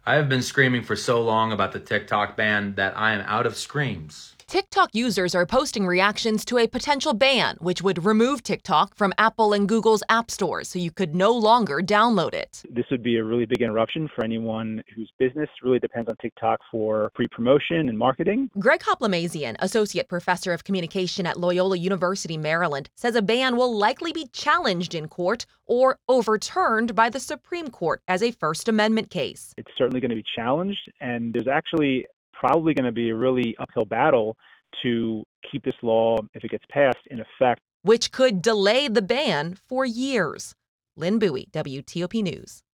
I have been screaming for so long about the TikTok ban that I am out of screams. TikTok users are posting reactions to a potential ban, which would remove TikTok from Apple and Google's app stores so you could no longer download it. This would be a really big interruption for anyone whose business really depends on TikTok for pre-promotion and marketing. Greg Hoplamazian, associate professor of communication at Loyola University, Maryland, says a ban will likely be challenged in court or overturned by the Supreme Court as a First Amendment case. It's certainly going to be challenged, and there's actually probably going to be a really uphill battle to keep this law, if it gets passed, in effect, which could delay the ban for years. Lynn Bowie, WTOP News.